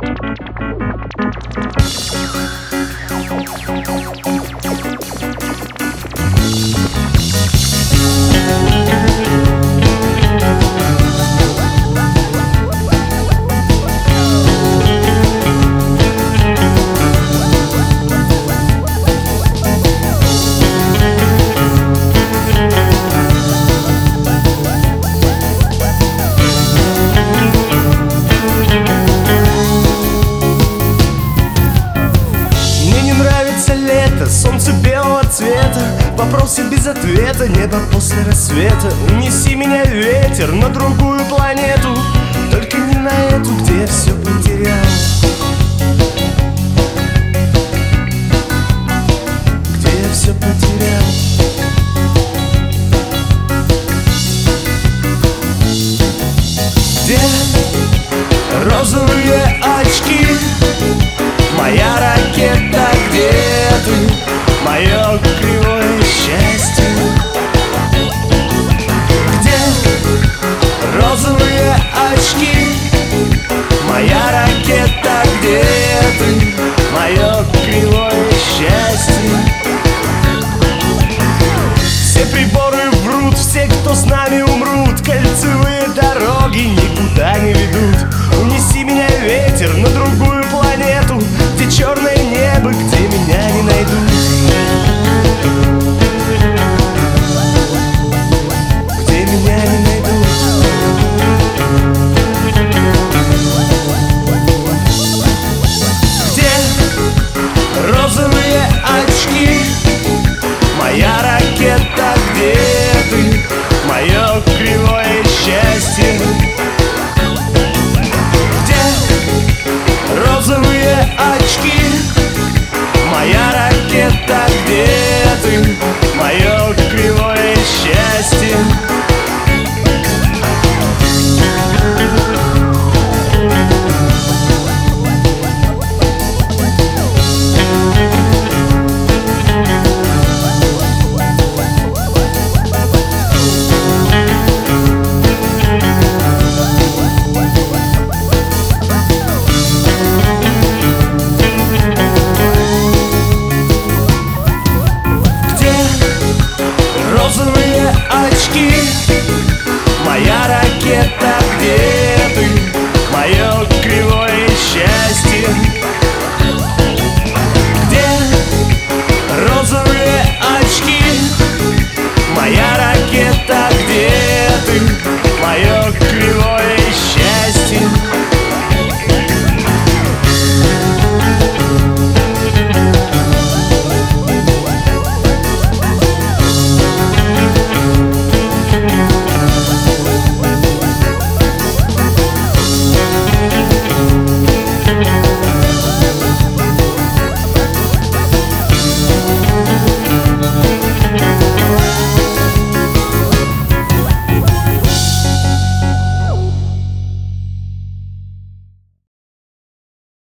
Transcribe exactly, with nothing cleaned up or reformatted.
Солнце белого цвета, вопросы без ответа, небо после рассвета. Унеси меня, ветер, на другую планету, только не на эту, где я все потерял. Где я все потерял. Где розовые очки, моя ракета, где ты? Мое кривое счастье. Где розовые очки, моя ракета, где ты? Мое кривое счастье. Все приборы врут, все, кто с нами умрут. Кольцевые дороги никуда не ведут. Унеси меня, ветер, на другую планету, где черное небо, где меня не найдут. Где меня не найдут. Где розовые очки, моя ракета, где ты? Мое кривое счастье. Где розовые очки, моя ракета, где ты? Мое кривое счастье. Розовые очки, моя ракета, где ты? Мое кривое счастье.